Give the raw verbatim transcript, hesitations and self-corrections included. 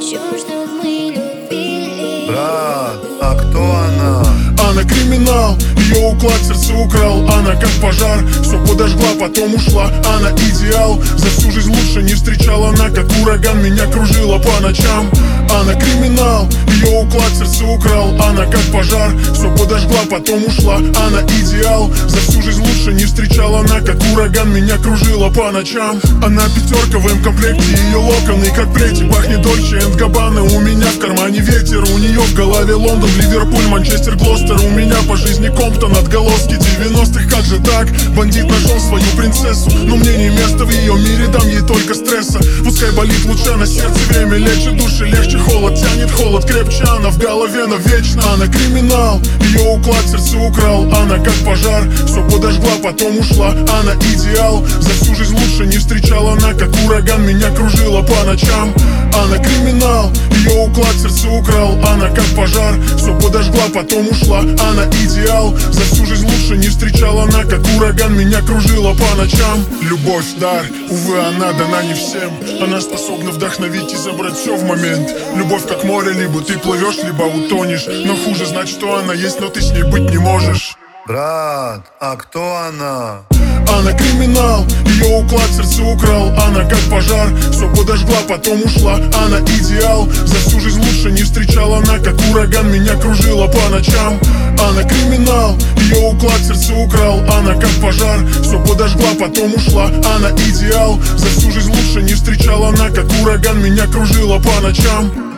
чем чтоб мы любили. Брат, а кто она? Она криминал, ее уклад сердце украл. Она как пожар, все подожгла, потом ушла. Она идеал, за всю жизнь лучше не встречала. Она как ураган, меня кружила по ночам. Она криминал, ее уклад сердце украл. Она как пожар, все подожгла, потом ушла. Она идеал, за всю жизнь лучше не встречала. Она как ураган, меня кружила по ночам. Она пятерка в М-комплекте, ее локоны как плети. Пахнет Дольче энд Габбана, у меня в кармане ветер. У нее в голове Лондон, Ливерпуль, Манчестер, Глостер. У меня по жизни Комптон, отголоски девяностых. Как же так? Бандит нашел свою принцессу, но мне не место в ее мире, дам ей только стресса. Пускай болит лучше на сердце, время лечит души, легче холод, тянет холод крепче. Она в голове навечно, она криминал, ее уклад сердце украл. Она как пожар, все подожгла, потом ушла. Она идеал, за всю жизнь лучше не встречала. Она как ураган, меня кружила по ночам. Она криминал, ее уклад сердце украл. Она как пожар, все подожгла, потом ушла. Она идеал, за всю жизнь лучше не встречала. Она как ураган, меня кружила по ночам. Любовь дар, увы, она дана не всем. Она способна вдохновить и забрать все в момент. Любовь как море, либо ты плывешь, либо утонешь. Но хуже знать, что она есть, но ты с ней быть не можешь. Брат, а кто она? Она криминал, ее уклад сердце украл. Она как пожар, все подожгла, потом ушла. Она идеал, за всю жизнь лучше не встречала. Она как ураган, меня кружила по ночам. Она криминал, ее уклад сердце украл. Она как пожар, все подожгла, потом ушла. Она идеал, за всю жизнь лучше не встречала. Она как ураган, меня кружила по ночам.